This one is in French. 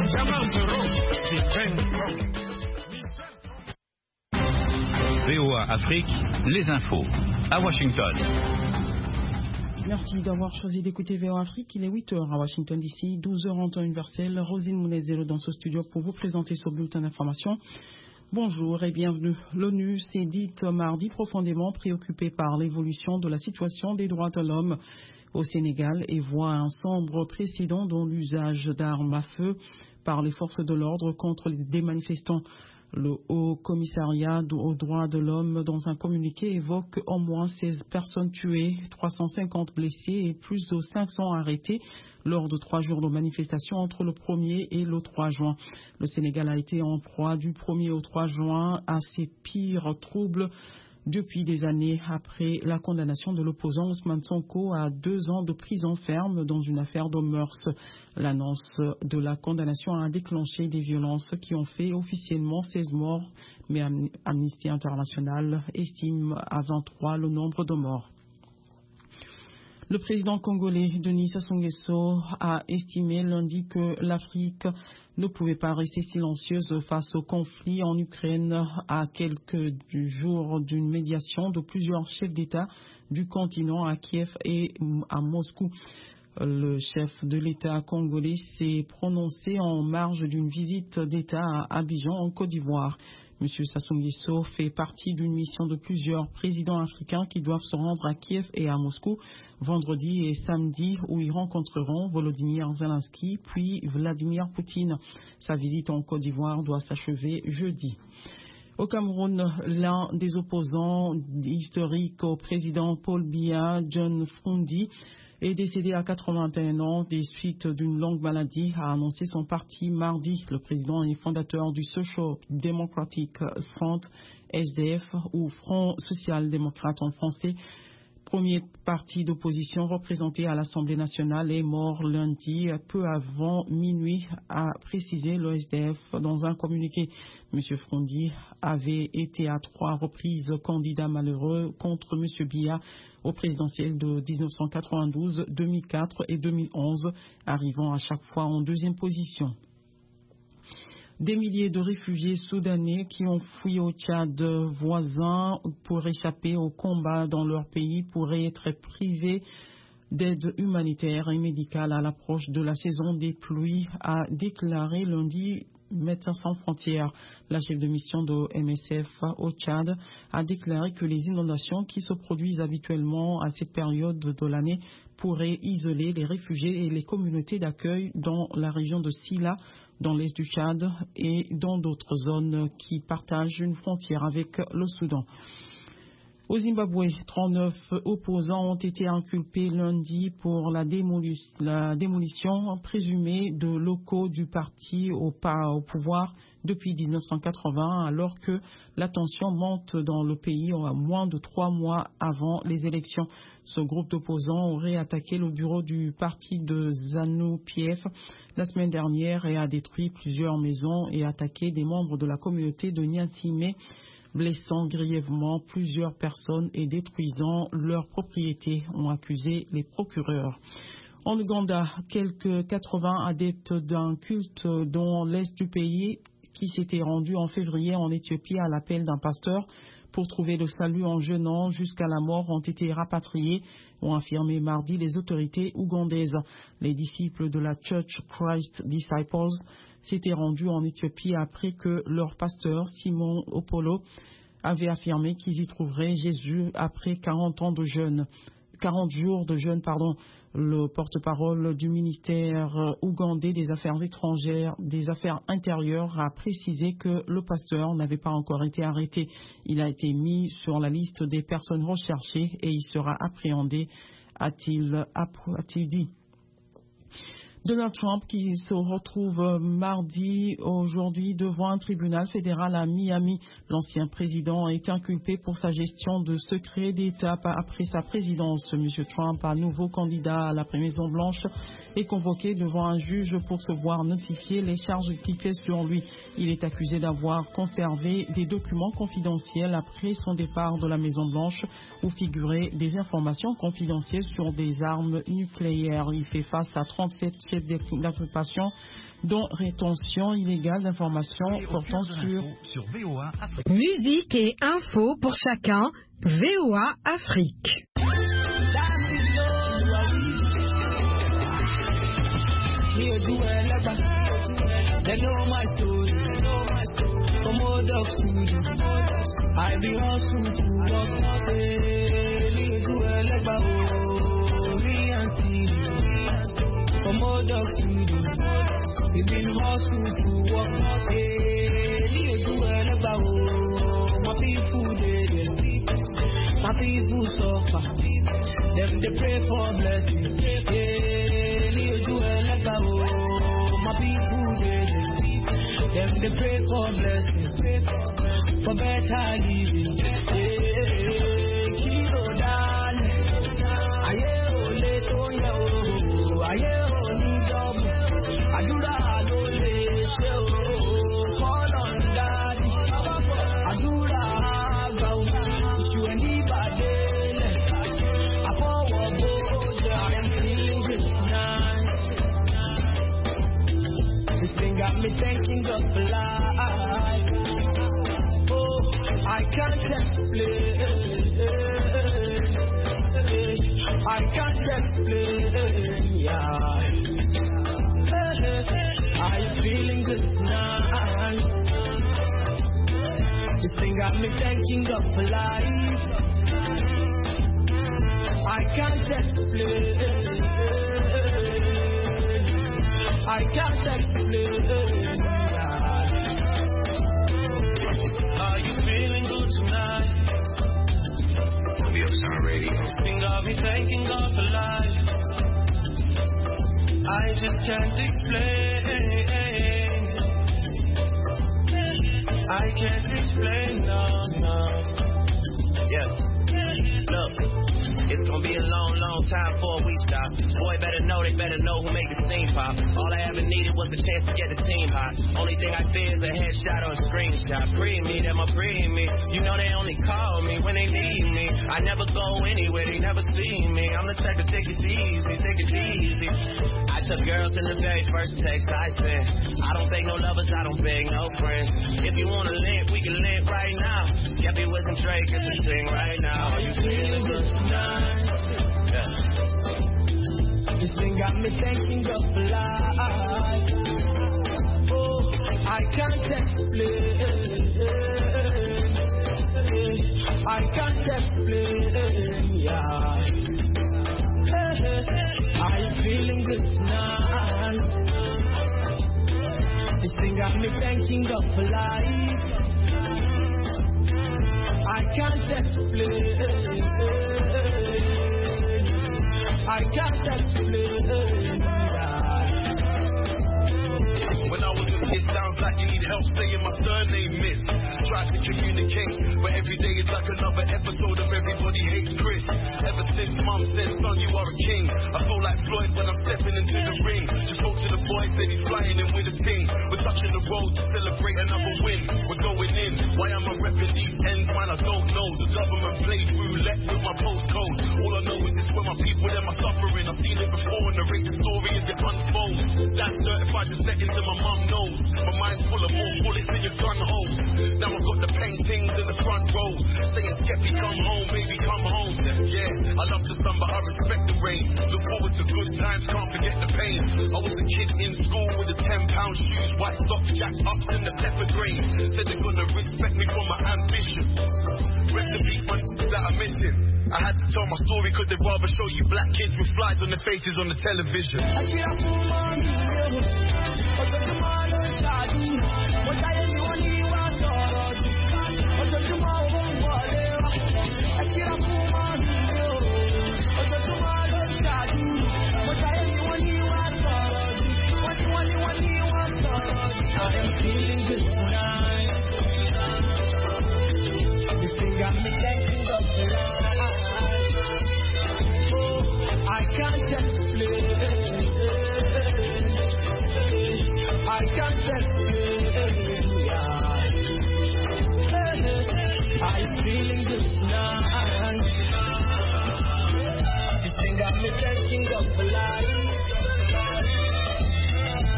VOA Afrique, les infos, à Washington. Merci d'avoir choisi d'écouter VOA Afrique. Il est 8h à Washington d'ici, 12h en temps universel. Rosine Mounezero dans ce studio pour vous présenter ce bulletin d'information. Bonjour et bienvenue. L'ONU s'est dite mardi profondément préoccupée par l'évolution de la situation des droits de l'homme au Sénégal et voit un sombre précédent dans l'usage d'armes à feu par les forces de l'ordre contre des manifestants. Le Haut Commissariat aux droits de l'homme, dans un communiqué, évoque au moins 16 personnes tuées, 350 blessés et plus de 500 arrêtés lors de 3 jours de manifestations entre le 1er et le 3 juin. Le Sénégal a été en proie du 1er au 3 juin à ses pires troubles depuis des années après la condamnation de l'opposant Ousmane Sonko à 2 ans de prison ferme dans une affaire de mœurs. L'annonce de la condamnation a déclenché des violences qui ont fait officiellement 16 morts, mais Amnesty International estime à 23 le nombre de morts. Le président congolais Denis Sassou Nguesso a estimé lundi que l'Afrique ne pouvait pas rester silencieuse face au conflit en Ukraine à quelques jours d'une médiation de plusieurs chefs d'État du continent à Kiev et à Moscou. Le chef de l'État congolais s'est prononcé en marge d'une visite d'État à Abidjan en Côte d'Ivoire. M. Sassou Nguesso fait partie d'une mission de plusieurs présidents africains qui doivent se rendre à Kiev et à Moscou vendredi et samedi où ils rencontreront Volodymyr Zelensky puis Vladimir Poutine. Sa visite en Côte d'Ivoire doit s'achever jeudi. Au Cameroun, l'un des opposants historiques au président Paul Biya, John Frondi, est décédé à 81 ans des suites d'une longue maladie, a annoncé son parti mardi. Le président et fondateur du Social Democratic Front, SDF, ou Front social-démocrate en français, premier parti d'opposition représenté à l'Assemblée nationale, est mort lundi peu avant minuit, a précisé le SDF dans un communiqué. M. Frondi avait été à 3 reprises candidat malheureux contre M. Biya au présidentiel de 1992, 2004 et 2011, arrivant à chaque fois en 2e position. Des milliers de réfugiés soudanais qui ont fui au Tchad voisin pour échapper au combat dans leur pays pourraient être privés d'aide humanitaire et médicale à l'approche de la saison des pluies, a déclaré lundi Médecins sans frontières. La chef de mission de MSF au Tchad a déclaré que les inondations qui se produisent habituellement à cette période de l'année pourraient isoler les réfugiés et les communautés d'accueil dans la région de Sila, dans l'est du Tchad et dans d'autres zones qui partagent une frontière avec le Soudan. Au Zimbabwe, 39 opposants ont été inculpés lundi pour la démolition présumée de locaux du parti au pouvoir depuis 1980, alors que la tension monte dans le pays à moins de 3 mois avant les élections. Ce groupe d'opposants aurait attaqué le bureau du parti de ZANU-PF la semaine dernière et a détruit plusieurs maisons et attaqué des membres de la communauté de Nyantimé, blessant grièvement plusieurs personnes et détruisant leurs propriétés, ont accusé les procureurs. En Ouganda, quelques 80 adeptes d'un culte dans l'est du pays qui s'étaient rendus en février en Éthiopie à l'appel d'un pasteur pour trouver le salut en jeûnant jusqu'à la mort ont été rapatriés, ont affirmé mardi les autorités ougandaises. Les disciples de la Church Christ Disciples s'étaient rendus en Éthiopie après que leur pasteur, Simon Opolo, avait affirmé qu'ils y trouveraient Jésus après 40 jours de jeûne. Le porte-parole du ministère ougandais des Affaires étrangères, des Affaires intérieures a précisé que le pasteur n'avait pas encore été arrêté. Il a été mis sur la liste des personnes recherchées et il sera appréhendé, a-t-il dit. Donald Trump, qui se retrouve mardi aujourd'hui devant un tribunal fédéral à Miami. L'ancien président est inculpé pour sa gestion de secrets d'État après sa présidence. M. Trump, à nouveau candidat à la Maison-Blanche, est convoqué devant un juge pour se voir notifier les charges qui pèsent sur lui. Il est accusé d'avoir conservé des documents confidentiels après son départ de la Maison-Blanche où figuraient des informations confidentielles sur des armes nucléaires. Il fait face à 37 chefs d'inculpation dont rétention illégale d'informations portant sur musique et info pour chacun. VOA Afrique. We've been hustling to work, my people my people suffer. Them they pray for blessings. My people them they pray for blessings, for better living. Kilo darling, aye ole to yo, aye oni job. Adura alole se o, call on daddy. Adura agao, you and the badele. I forward board, I am feeling this night. This thing got me thanking God for life. Oh, I can't explain. I can't explain, yeah. I'm feeling good tonight. This thing got me thanking God for life. I can't explain. I can't explain. Are you feeling good tonight? We have Sound Radio. This thing got me thanking God for life. I just can't explain. I can't explain, no. Yeah. Look, it's gonna be a long time before we stop. Boy, better know, they better know who make the scene pop. All I ever needed was a chance to get the team hot. Only thing I fear is a headshot or a screenshot. Free me, them a free me. You know they only call me when they need me. I never go anywhere, they never see me. I'm the type to take it easy. I took girls in the very first text I sent. I don't beg no lovers, I don't beg no friends. If you wanna link, we can link right now. Get me with some Drake and some sing right now. Are you feeling good tonight? Yeah. This thing got me thanking God for life. Oh, I can't explain. I can't explain, yeah. I'm feeling good tonight. This thing got me thanking God for life. I can't explain. I can't explain. When I was a kid, sounds like you need help saying my surname, miss. Tried to communicate, but every day is like another episode of Everybody Hates Chris. Ever since mom said, son, you are a king, I feel like Floyd when I'm stepping into the ring. Just spoke to the boy, said he's flying in with a thing. We're touching the road to celebrate another win. We're going in. Why am I repping these ends, man? I don't know. The government played roulette with my postcode. All I know is it's where my people, them are suffering. I've seen it before and narrate the story as it unfolds. That's certified just seconds and my mum knows. My mind's full of more bullets in your gun hole. Now I've got the paintings in the front row saying, Skeppy, come home, baby, come home. Yeah, I love the sun, but I respect the rain. Look forward to good times, can't forget the pain. I was a kid in school with the £10 shoes, white socks, jack ups, and the pepper grade. Said they're gonna respect me for my ambition. Rest in peace, man, that I'm missing. I had to tell my story cause they'd rather show you black kids with flies on their faces on the television.